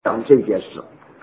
讲这件事。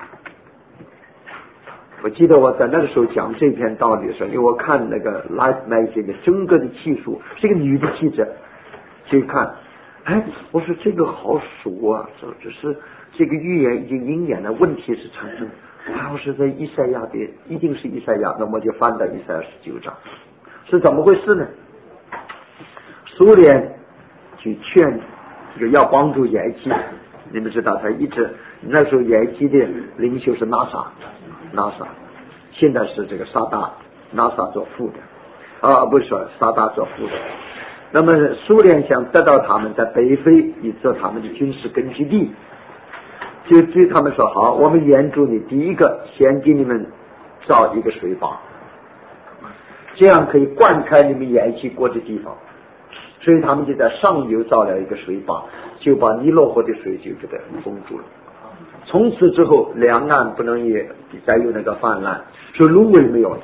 我记得我在那个时候讲这篇道理的时候，因为我看那个 Life Magazine 的整个的技术，是一个女的记者去看，我说这个好熟啊，只是这个预言已经应验了，问题是产生。我说在以赛亚的，一定是以赛亚，那么就翻到以赛亚19章，是怎么回事呢？苏联去劝这个要帮助埃及，你们知道他一直那时候埃及的领袖是 NASA， 现在是这个萨达 NASA 做副的不是说萨达做副的。那么苏联想得到他们在北非以做他们的军事根据地，就对他们说好，我们援助你，第一个先给你们造一个水坝，这样可以灌开你们埃及国的地方。所以他们就在上游造了一个水坝，就把尼罗河的水就给它封住了。从此之后两岸不能也再有那个泛滥，所以芦苇没有了。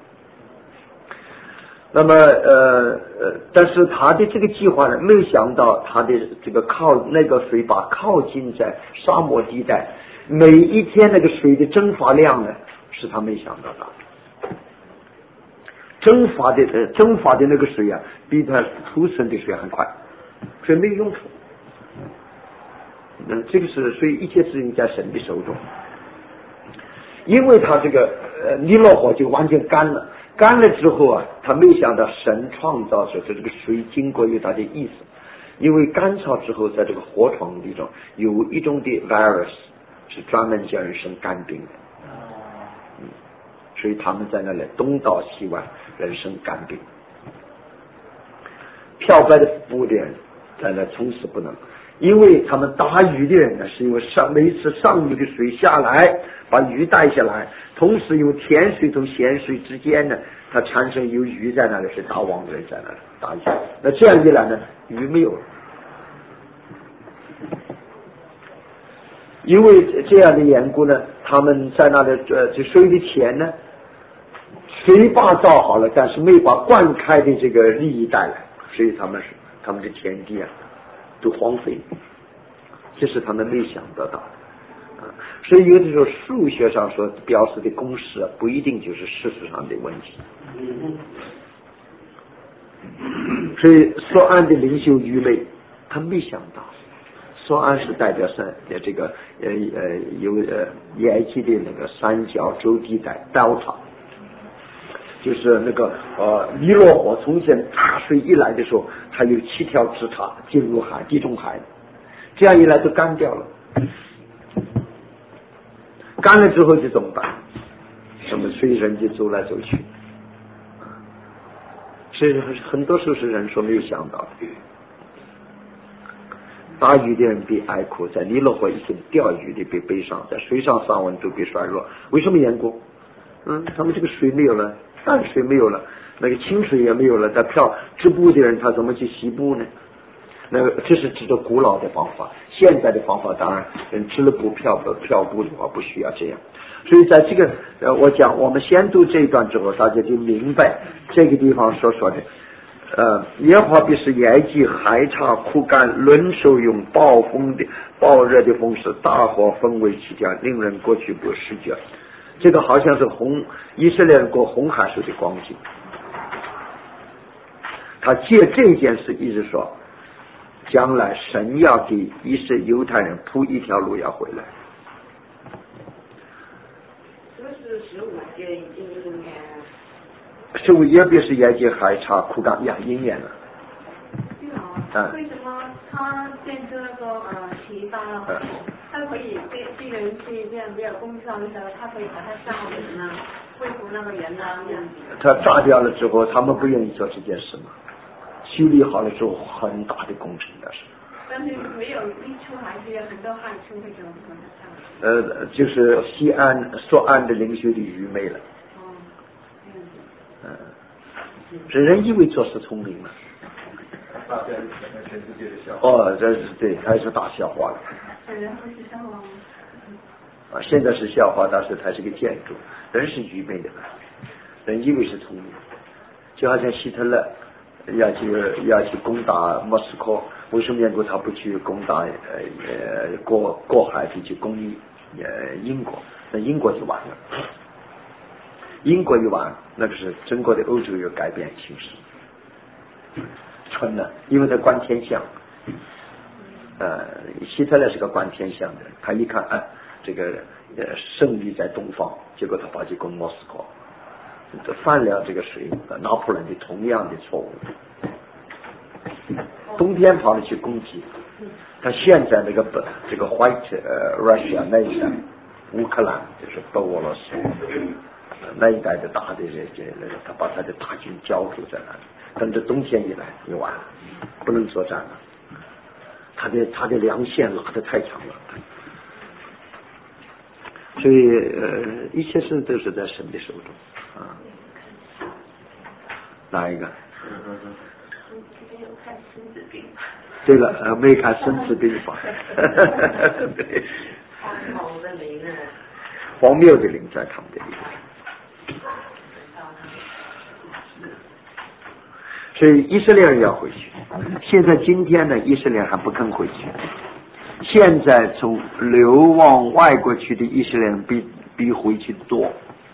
那么但是他的这个计划呢，没有想到他的这个靠那个水坝靠近在沙漠地带，每一天那个水的蒸发量呢是他没想到的。蒸发的那个水啊，比它储存的水还快，所以没有用处。这个是所以一切事情在神的手中。因为他这个尼罗河就完全干了之后啊，他没想到神创造出这个水经过有它的意思。因为干燥之后，在这个河床里中有一种的 virus 是专门叫人生肝病的。所以他们在那里东倒西歪，人生肝病。漂白的服务的人在那从此不能，因为他们打鱼的人呢，是因为每次上游的水下来把鱼带下来，同时用甜水同咸水之间呢，它产生有鱼在那里，是打网人在那里打鱼。那这样一来呢，鱼没有了。因为这样的缘故呢，他们在那里这水的钱呢，水坝造好了，但是没把灌开的这个利益带来，所以他们的田地啊都荒废，这是他们没想得到的。所以有的时候数学上所表示的公式啊，不一定就是事实上的问题。所以索安的领袖愚昧，他没想到。索安是代表这个有埃及的那个三角洲地带 Delta， 就是那个尼罗河从前大水一来的时候，它有7条支岔进入地中海，这样一来就干掉了。干了之后就怎么办？什么水人就走来走去，所以很多时候是人所没有想到的。打鱼的人被哀哭，在尼罗河一些钓鱼的被悲伤，在水上上温都被衰弱。为什么缘故？他们这个水没有了，淡水没有了，那个清水也没有了，在织布的人他怎么去洗布呢？那个这是指着古老的方法，现在的方法当然织了布漂布的话不需要这样。所以在这个我们先读这一段之后，大家就明白这个地方所说的。耶和华必使埃及海岔枯干，轮手用暴热的风势，大火焚为其家，令人过去不失脚。这个好像是以色列人过红海时的光景。他借这件事一直说，将来神要给犹太人铺一条路要回来。 这是15节已经应验。 15节必是埃及海岔枯干应验了。 为什么他建这个堤坝了？他可以这个人去这样比较公道的时候，他可以把它炸人啊，恢复那个原来的样子。 他炸掉了之后，他们不愿意做这件事嘛？修理好了之后，很大的工程的是。 但是没有益处，还是有很多害处，为什么？ 就是索安的领袖的愚昧了。这人以为做事聪明嘛？这是对，还是大笑话了。现在是笑话，但是它是个建筑。人是愚昧的，人以为是聪明，就好像希特勒要去攻打莫斯科， 为什么缘故他不去攻打过海去攻英国？那英国就完了。英国一完，那个是整个的欧洲有改变形势。纯的，因为他观天象。希特勒是个观天象的，他一看这个胜利在东方，结果他跑去攻莫斯科，犯了这个水拿破仑的同样的错误。冬天跑了去攻击，他现在这个 White Russia 那一带乌克兰就是北俄罗斯那一带的大的他把他的大军交住在那里，等着冬天一来就完了，不能作战了。他的粮线拉得太长了，所以一切事都是在神的手中啊。哪一个？对了，没看《孙子兵法》。对，荒谬的灵在他们的里面。所以以色列人要回去。现在今天呢，以色列还不肯回去。现在从流亡外国去的以色列人比回去多。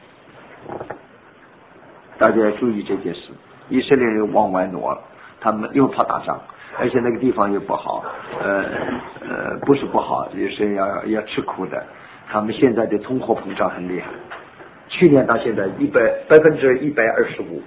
大家要注意这件事。以色列人往外挪了，他们又怕打仗，而且那个地方又不好，不是不好，也是要吃苦的。他们现在的通货膨胀很厉害，去年到现在125%。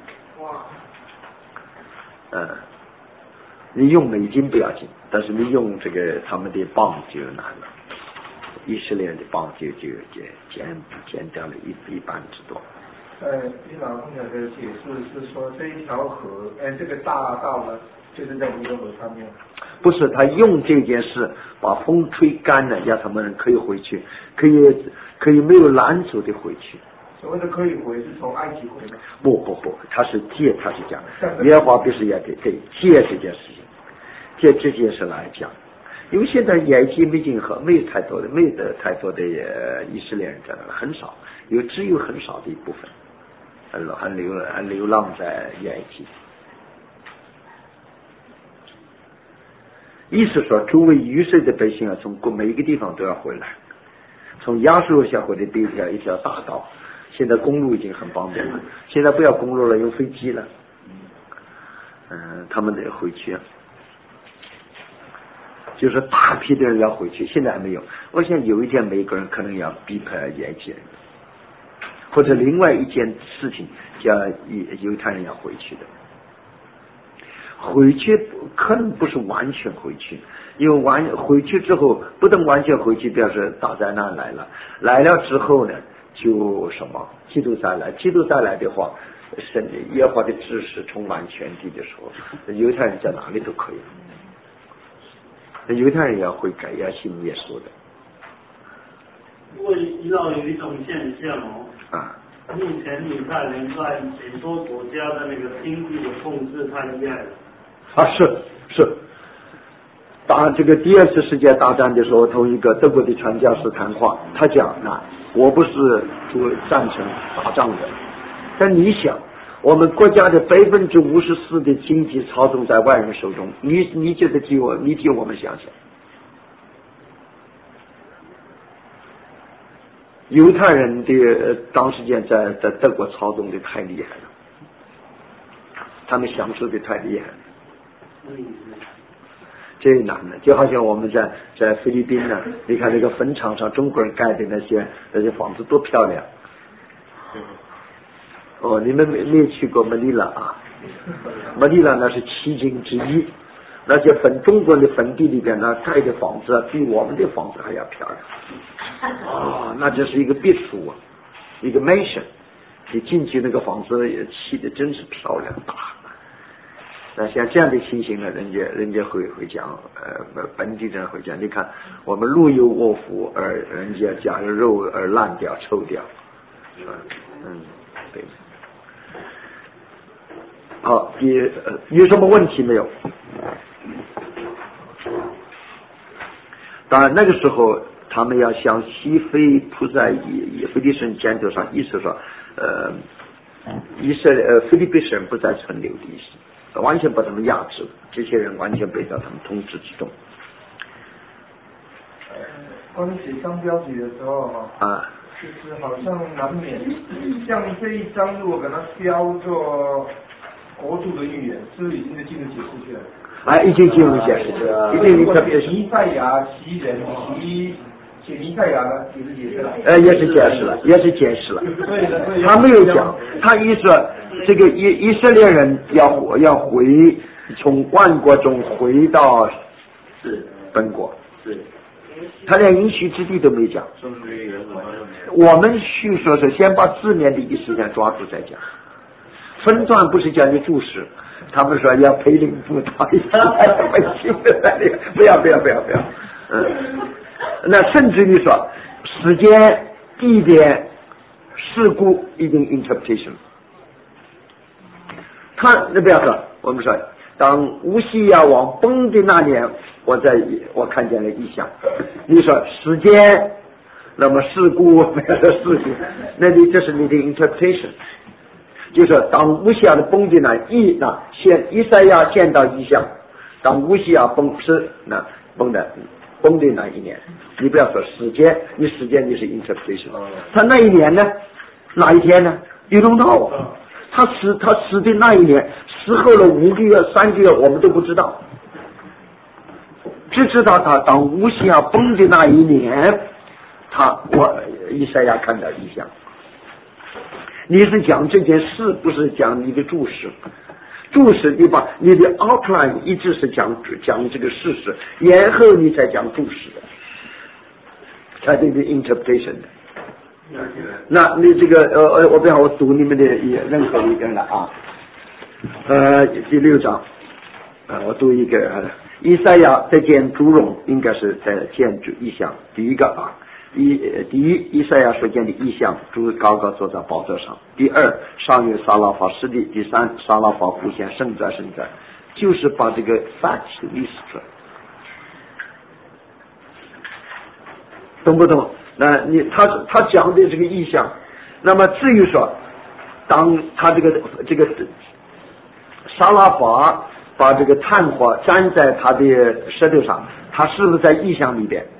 你用美金不要紧，但是你用这个他们的镑就难了。以色列的镑就减掉了一半之多。 你老公的解释是说这一条河，这个大道呢，就是在尼罗河上面。 不是，他用这件事把风吹干了，让他们可以回去，可以没有拦阻的回去。 所谓的可以回是从埃及回吗？ 不，他是讲，耶和华必是要给借这件事情，借这件事来讲，因为现在埃及没进河，没有太多的以色列人在那，很少，只有很少的一部分，还流浪在埃及。意思说，诸位以色列的百姓啊，从每一个地方都要回来，从亚述下回的一条大道。现在公路已经很方便了，现在不要公路了，用飞机了。他们得回去，就是大批的人要回去，现在还没有。我想有一天美国人可能要逼迫埃及人，或者另外一件事情叫犹太人要回去的。回去可能不是完全回去，因为回去之后不能完全回去，表示大灾难来了之后呢，就什么基督再来的话，神耶和华的知识充满全地的时候，犹太人在哪里都可以。犹太人要悔改，要信耶稣的。 因为知道有一种现象目前犹太人在许多国家的那个经济的控制太厉害了。 是。这个第二次世界大战的时候，同一个德国的传教士谈话，他讲我不是赞成打仗的，但你想，我们国家的54%的经济操纵在外人手中，你觉得你替我们想想，犹太人的当时间在德国操纵的太厉害了，他们享受的太厉害了。这难的，就好像我们在菲律宾呢，你看那个坟场上中国人盖的那些房子多漂亮。你们没去过马尼拉啊？马尼拉那是奇景之一，那些中国人的坟地里边呢盖的房子比我们的房子还要漂亮。那就是一个别墅啊，一个 mansion， 你进去那个房子砌的真是漂亮大。那像这样的情形呢，人家会讲，本地人会讲，你看我们路有卧虎，而人家讲肉而烂掉臭掉，对。好，有什么问题没有？当然那个时候他们要向西非扑在以非利士肩头上，意思说菲律宾人不再存留的意思。 完全把他们压制，这些人完全被到他们统治之中。 关于写商标题的时候就是好像难免，像这一章如果给它标作国度的预言，是不是已经进入解释去了？ 已经进入解释去了，已经特别弥赛亚其人写弥赛亚呢，也是解释了。 也是解释了。对，他没有讲，他一说这个以色列人要回从万国中回到本国，他连应许之地都没讲。我们叙说是先把字面的意思先抓住再讲，分段不是讲你注释。他们说要培灵布道，不要。那甚至于说时间、地点、事故一定 interpretation。那不要说，我们说当乌西雅王崩的那年，我看见了异象。你说时间，那么事故没有事故，那你这是你的 interpretation。就是当乌西雅的崩的那以赛亚见到异象，当乌西雅崩的那一年，你不要说时间，你是 interpretation。他那一年呢，哪一天呢？你don't know。他死的那一年，死后了5个月、3个月，我们都不知道，只知道他当乌西雅崩的那一年，以赛亚看到异象。你是讲这件事，不是讲你的注释。注释你把你的 outline 一直是讲这个事实，然后你才讲注释的，才对的 interpretation 的。那你这个我读你们的任何一个了第6章我读一个以赛亚在见主荣，应该是在见主异象。第一个第一，以赛亚所见的异象，主高高坐在宝座上。第二，上有撒拉法施地。第三，撒拉法复现，圣哉，就是把这个 fact 历史出来，懂不懂？那他讲的这个异象，那么至于说，当他这个撒拉法把这个炭火粘在他的舌头上，他是不是在异象里边？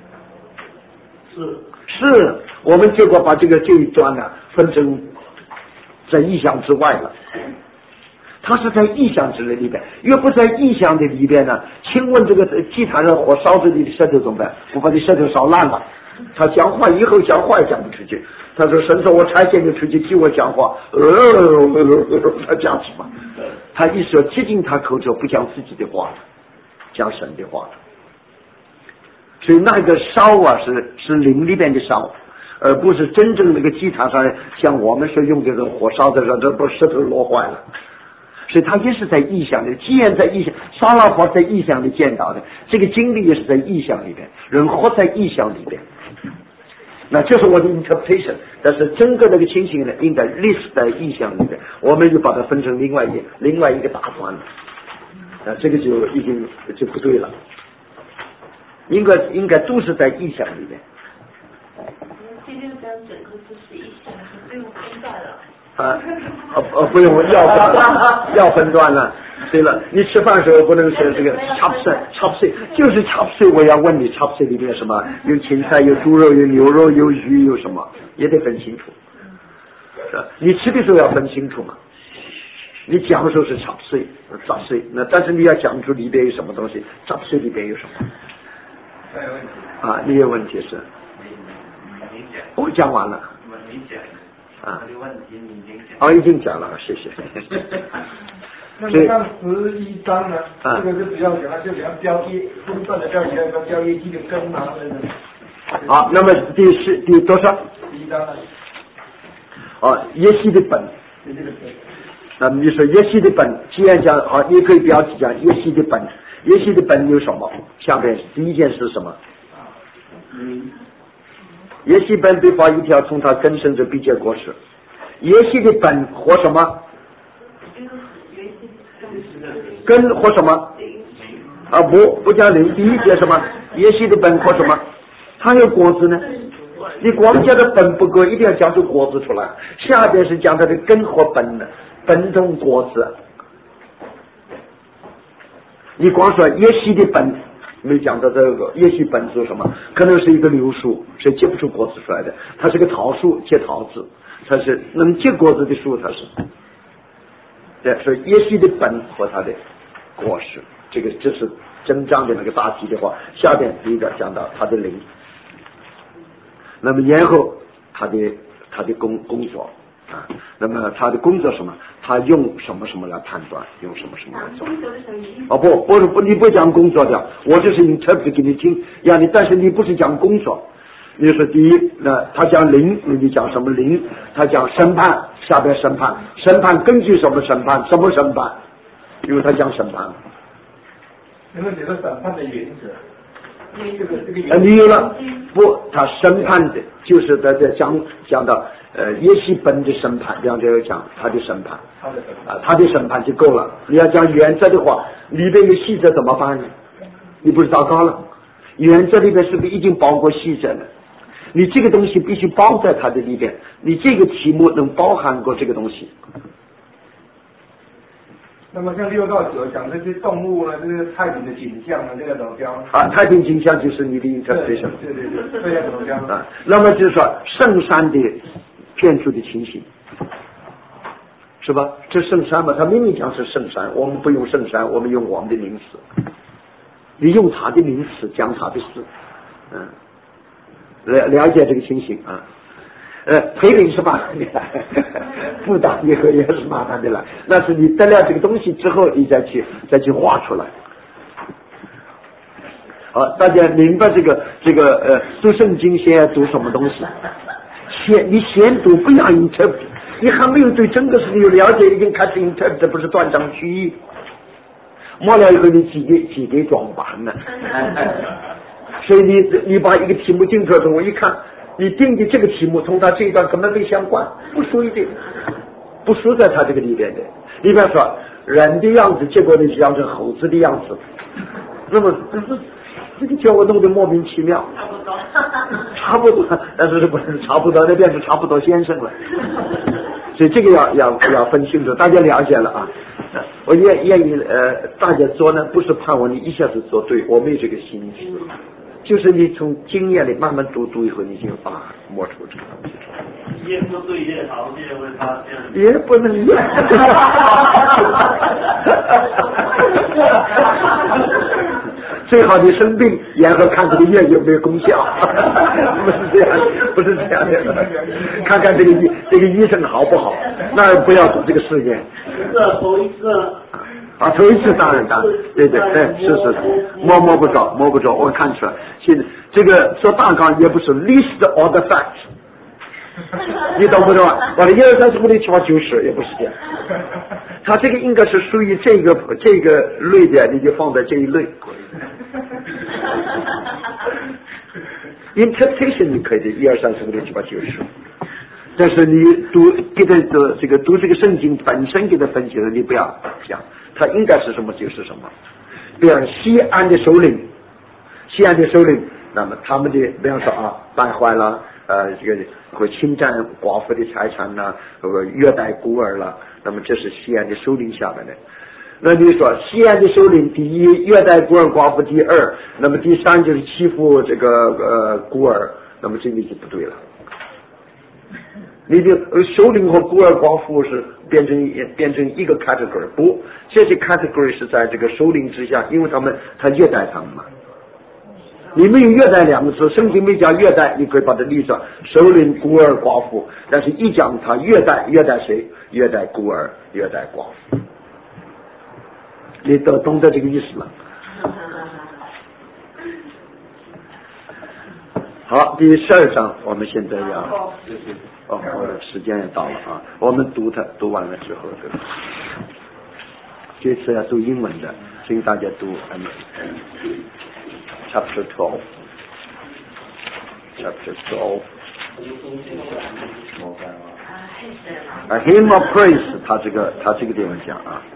是，我们结果把这一段呢分成在意象之外了。它是在意象之里边，越不在意象的里边呢，请问这个祭坛上火烧着你的舌头怎么办？我把你舌头烧烂了。他讲话以后讲话也讲不出去。他说神说我差遣你出去替我讲话，他讲什么？他一说接近他口中不讲自己的话，讲神的话。所以那个烧是灵里边的烧，而不是真正那个祭坛上像我们所用的这种火烧的时候，这不舌头落坏了。所以他也是在意象里，既然在意象，撒拉法在意象里见到的，这个经历也是在意象里边，人活在意象里边。那这是我的 interpretation， 但是整个那个情形呢，应该历史在意象里边，我们就把它分成另外一个大段了。这个就已经就不对了。应该都是在意象里面。 第6章整个就是意象，不用分段了。 不用要分段了。对了，你吃饭的时候不能说这个插碎，就是 插碎。我要问你插碎里面什么？有芹菜，有猪肉，有牛肉，有鱼，有什么也得分清楚。你吃的时候要分清楚嘛。你讲的时候是插碎，那但是你要讲出里边有什么东西，插碎里边有什么。你有问题是？我讲完了。已经讲了，谢谢。 那么看11章呢？这个就不要讲了，就讲标记分段的标业绩的根嘛。 好，那么第多少 ？11章呢？ 耶西的本。那么你说耶西的本，既然讲好，你可以标题讲耶西的本。耶西的本有什么？下面第一件是什么？耶西本被发一条，从他根生着必结果实。耶西的本活什么？根活什么？不讲灵。第一节什么？耶西的本活什么？它有果子呢。你光讲的本不够，一定要讲出果子出来。下边是讲它的根和本的，本同果子。 你光说耶西的本，没讲到这个耶西本是什么？可能是一个柳树，是结不出果子出来的。它是个桃树，结桃子，它是能结果子的树，它是。对，所以耶西的本和它的果实，这是真章的那个大题的话，下边第一个讲到他的灵，那么然后他的工作啊，那么他的工作什么？他用什么来判断，用什么来做？不，你不讲工作的，我就是 interpret 给你听，让你，但是你不是讲工作。你说第一，那他讲灵，你讲什么灵？他讲审判，下边审判根据什么审判？什么审判？因为他讲审判。 能不能解释审判的原则？ 你有了不？他审判的就是在这讲到耶西本的审判，这样就讲他的审判他的审判就够了。你要讲原则的话，里边有细则怎么办呢？你不是糟糕了？原则里边是不是已经包括细则了？你这个东西必须包在它的里边，你这个题目能包含过这个东西。 那么像6到9讲这些动物呢，这个太平的景象呢，这个怎么标？ 太平景象就是你的 interpretation。 对，这要怎么标？ 那么就是说圣山的建筑的情形，是吧？这圣山嘛，他明明讲是圣山，我们不用圣山，我们用我们的名词。你用他的名词讲他的事，了解这个情形啊。培灵是麻烦的来，不打以后也是麻烦的来。那是你得了这个东西之后，你再去画出来。大家明白这个读圣经先要读什么东西？你先读，不要 interpret。你还没有对整个事情有了解，已经开始 interpret， 不是断章取义。末了以后你几给装完了。所以你把一个题目定出来，我一看。你定的这个题目同他这一段根本没相关，不属于这个，不属在他这个里边的。你比方说人的样子，结果你养成猴子的样子，那么这个叫我弄得莫名其妙。差不多，但是不是差不多，那变成差不多先生了。所以这个要分清楚，大家了解了啊。我愿意大家做呢，不是盼望你一下子做对，我没这个心思。就是你从经验里慢慢读以后，你就摸出这个东西。 越不对越好，越会发现。 也不能越。最好你生病，然后看这个药有没有功效，不是这样的，看看这个医生好不好，那不要做这个试验。 头一次。 头一次当然，对，是，摸不着，我看出来。现在这个说大纲也不是 list all the facts， 你懂不懂啊？我的1、2、3、4、5、6、7、8、9、10也不是这样。他这个应该是属于这个类的，你就放在这一类。interpretation 你可以的1、2、3、4、5、6、7、8、9、10。但是你读这个圣经本身给他分析了，你不要讲它应该是什么就是什么。比方西安的首领，那么他们的比方说败坏了这个会侵占寡妇的财产啦，虐待孤儿啦，那么这是西安的首领下面的。那你说西安的首领第一虐待孤儿寡妇，第二，那么第三就是欺负这个孤儿，那么这个就不对了。你的首领和孤儿寡妇是变成一个 category， 不，这些 category 是在这个首领之下，因为他虐待他们嘛。你没有虐待两个字，圣经没讲虐待，你可以把它立上首领、孤儿、寡妇，但是一讲他虐待谁？虐待孤儿，虐待寡妇。你都懂得这个意思了。好，第12章我们现在要时间也到了啊，我们读完了之后，这次要读英文的，请大家读Chapter 12 A hymn of praise， 他这个地方讲啊，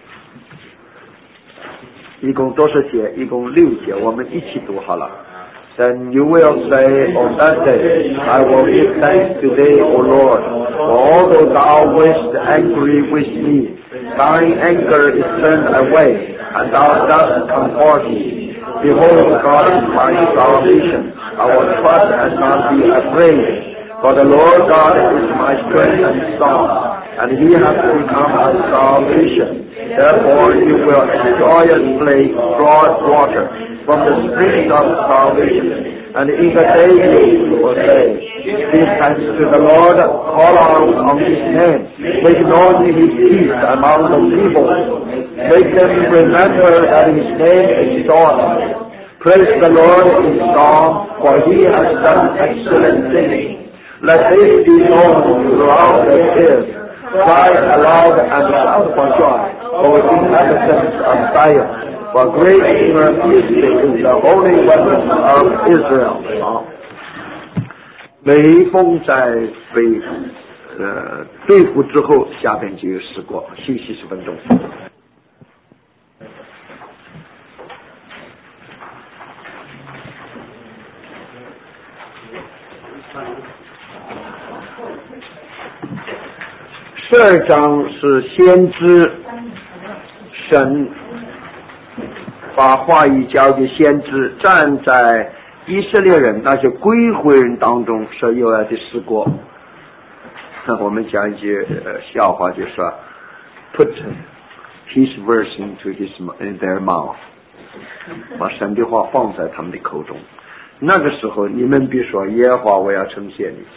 一共多少节？一共6节，我们一起读好了。 Then you will say on that day, I will give thanks to thee, O Lord, for although thou wast angry with me, thine anger is turned away, and thou dost comfort me. Behold, God is my salvation. I will trust and not be afraid. For the Lord God is my strength and song, and he has become my salvation. Therefore you will joyously draw water from the springs of salvation. And in the day you will say, give thanks to the Lord, call on his name, make known his deeds among the people, make them remember that his name is God. Praise the Lord in song, for he has done excellent things. Let this be known throughout the earth. Cry aloud and shout for joy, O inhabitants of Zion. For great and mercy is the Holy One of Israel. 好，每逢在被对付之后，下边就有诗歌，休息10分钟。12章是先知，神把话语交给先知，站在以色列人那些归回人当中说有来的诗歌。我们讲一句笑话，就说 put his verse in their mouth， 把神的话放在他们的口中。那个时候你们必说，耶和华，我要称谢你，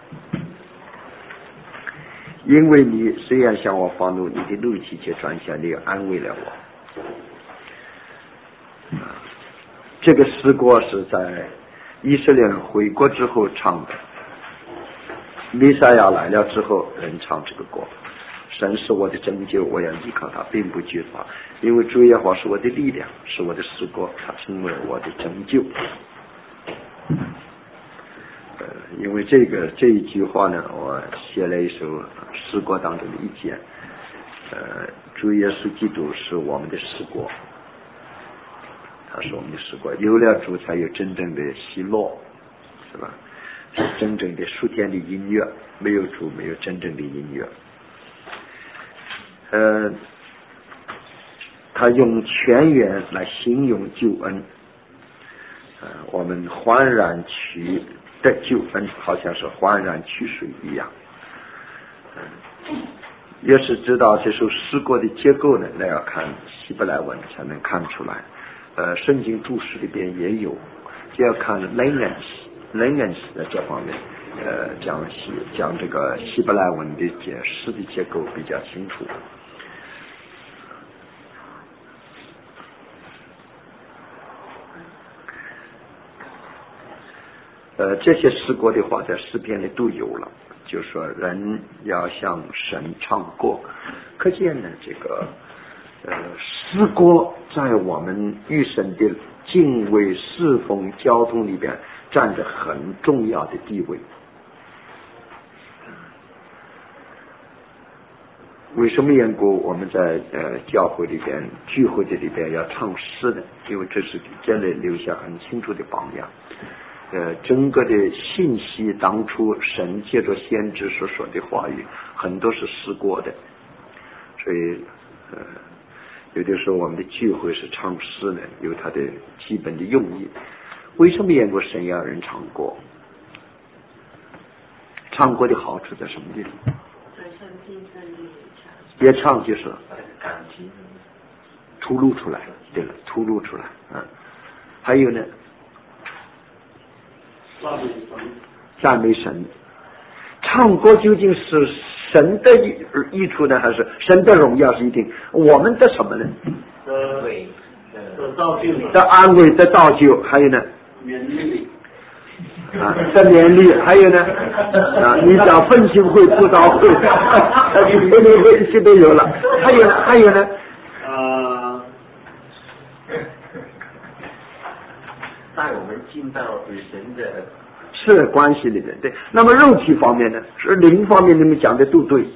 因为你虽然向我发怒，你的怒气却转向，你安慰了我。这个诗歌是在以色列人回国之后唱的，弥赛亚来了之后人唱这个歌。神是我的拯救，我要依靠他，并不惧怕，因为主耶和华是我的力量，是我的诗歌，他成为我的拯救。因为这一句话呢，我写了一首诗歌当中的一节。主耶稣基督是我们的诗歌，他是我们的诗歌。有了主，才有真正的喜乐，是吧？是真正的属天的音乐。没有主，没有真正的音乐。他用泉源来形容救恩。我们焕然取的救恩，好像是焕然取水一样。要是知道这首诗歌的结构呢，那要看希伯来文才能看出来。圣经注释里边也有，就要看 Langens 的这方面，讲这个希伯来文的诗的结构比较清楚。这些诗歌的话在诗篇里都有了，就说人要向神唱歌。可见呢，这个诗歌在我们与神的敬畏、侍奉、交通里边占着很重要的地位。为什么缘故我们在教会里边聚会的里边要唱诗呢？因为这是给人类留下很清楚的榜样。整个的信息，当初神借着先知所说的话语，很多是诗歌的，所以有的时候我们的聚会是唱诗呢，有它的基本的用意。为什么缘故神要人唱歌？唱歌的好处在什么地方？也唱就是吐露出来，对了，吐露出来。还有呢，赞美神。唱歌究竟是神的益处呢，还是神的荣耀是一定？我们的什么呢？的安慰，的造就，还有呢？的勉励，还有呢？你讲奋兴会、布道会，你会这都有了。还有呢？带我们进到与神的是关系里面，对。那么肉体方面呢？是灵方面，你们讲的都对。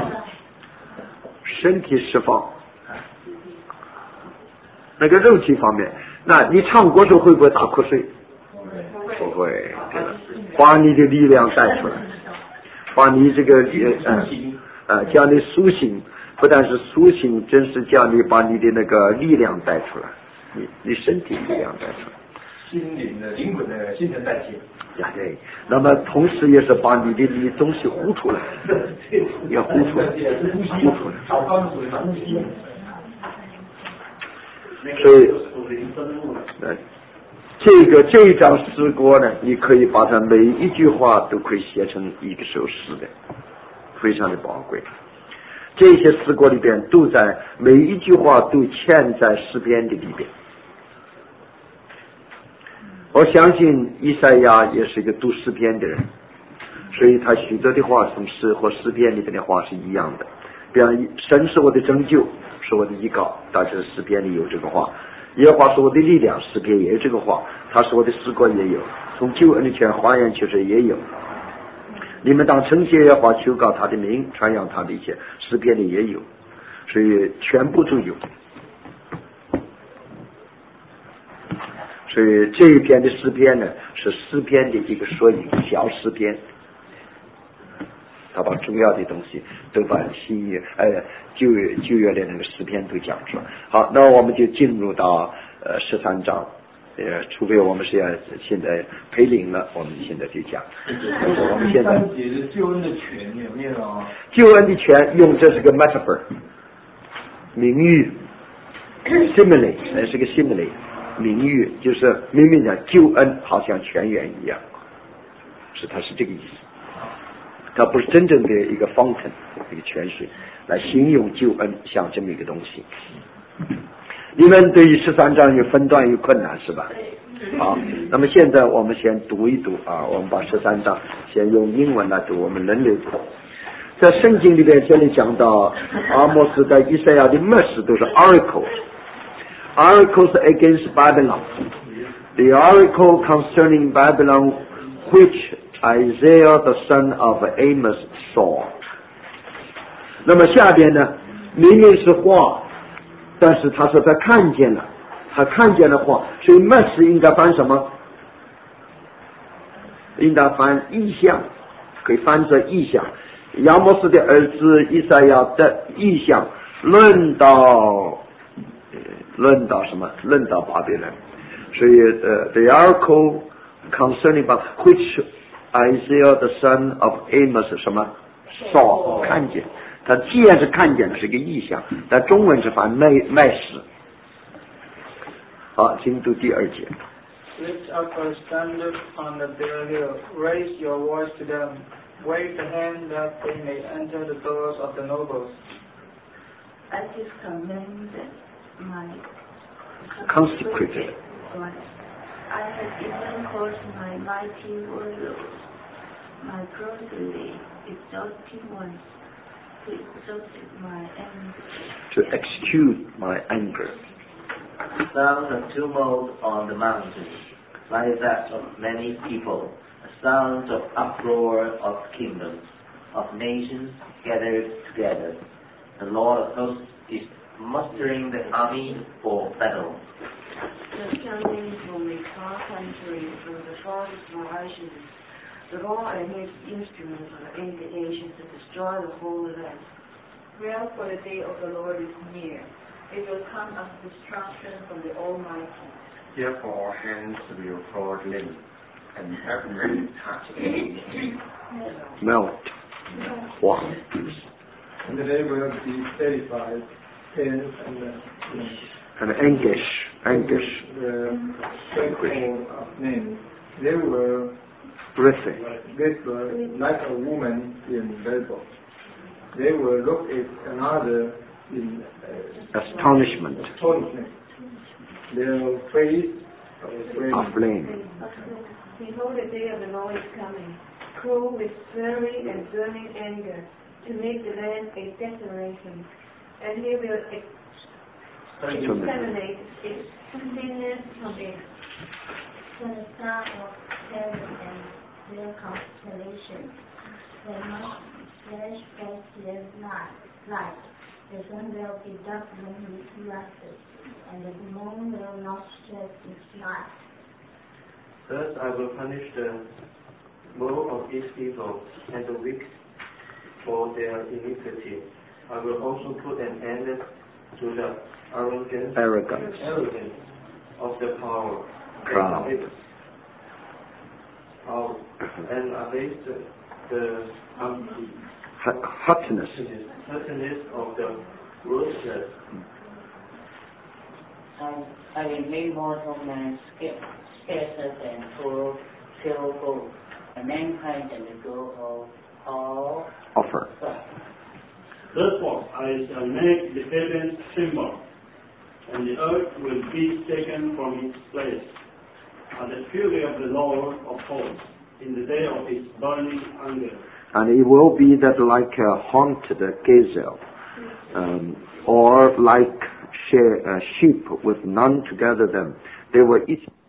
身体释放。那个肉体方面，那你唱歌时候会不会打瞌睡？ 不会，把你的力量带出来，把你这个叫你苏醒，不但是苏醒，真是叫你把你的那个力量带出来，你身体力量带出来， 心灵的灵魂的新陈代谢。 对，那么同时也是把你的东西呼出来，要呼出来，呼出来。所以，这一张诗歌呢，你可以把它每一句话都可以写成一个首诗的，非常的宝贵。这些诗歌里边都在每一句话都嵌在诗篇的里边。我相信以赛亚也是一个读诗篇的人，所以他许多的话从诗和诗篇里边的话是一样的。比方神是我的拯救，是我的依靠，大致诗篇里有这个话。耶和华是我的力量，诗篇也有这个话。他是我的诗歌也有，从救恩的泉花园其实也有。你们当称谢耶和华，求告他的名，传扬他的一切，诗篇里也有，所以全部都有。所以这一篇的诗篇呢，是诗篇的一个缩影，小诗篇。他把重要的东西都把新约旧约的那个诗篇都讲出来。好，那我们就进入到13章，除非我们是要现在培灵了，我们现在就讲。我们现在救恩的权有没有啊？ 救恩的权用这是个 metaphor， 名喻 simile， 那是个 simile。名誉就是明明讲救恩好像泉源一样，它是这个意思，它不是真正的一个 fountain， 一个泉水来形容救恩像这么一个东西。你们对于13章有分段有困难是吧？好，那么现在我们先读一读啊，我们把13章先用英文来读，我们轮流读。在圣经里边这里讲到阿摩斯在以赛亚的末世都是 oracles against Babylon. The oracle concerning Babylon which Isaiah the son of Amos saw. 那么下边呢，明明是话，但是他说他看见了，他看见了话，所以末世应该翻什么？应该翻异象，可以翻作异象。亚摩斯的儿子以赛亚的异象论到什么？论到巴比伦。所以the oracle concerning which Isaiah the son of Amos 什么 saw 看见，他既然是看见的是一个意象，但中文是翻麦史。好，请读第2节。 Lift up a standard on the bare hill, raise your voice to them, wave the hand that they may enter the doors of the nobles. I just commended my consecrated. I have even caused my mighty warriors, my proudly exalted ones, to exalt my anger. To execute my anger. Sound of tumult on the mountains, like that of many people, a sound of uproar of kingdoms, of nations gathered together. The Lord of hosts is mustering the army for battle. The coming from a far country, from the farthest horizons, the Lord and his instruments are in the nations to destroy the whole land. Wherefore the day of the Lord is near. It will come as destruction from the Almighty. Therefore hands will fall limb, and every touch melt. Wow. And they will be terrified, and anguish. The breathing of men. They were like a woman in labor. They will look at another in astonishment. Their face of blame. Behold, the day of the Lord is coming, cruel with fury and burning anger, to make the land a desolation, and he will exterminate its cleanness from it. From the star of heaven and their constellations, they must flash as their light. The sun will be darkened with lustre, and the moon will not shed its light. Thus I will punish the more of these people and the weak for their iniquity. I will also put an end to the arrogance of the power. And abase the haughtiness of the ruthless. I will make mortal man scarcer and fearful, and mankind and the goal of all offer. Therefore, I shall make the heavens tremble, and the earth will be taken from its place, and the fury of the Lord of hosts in the day of his burning anger. And it will be that like a haunted gazelle, or like sheep with none to gather them. They will each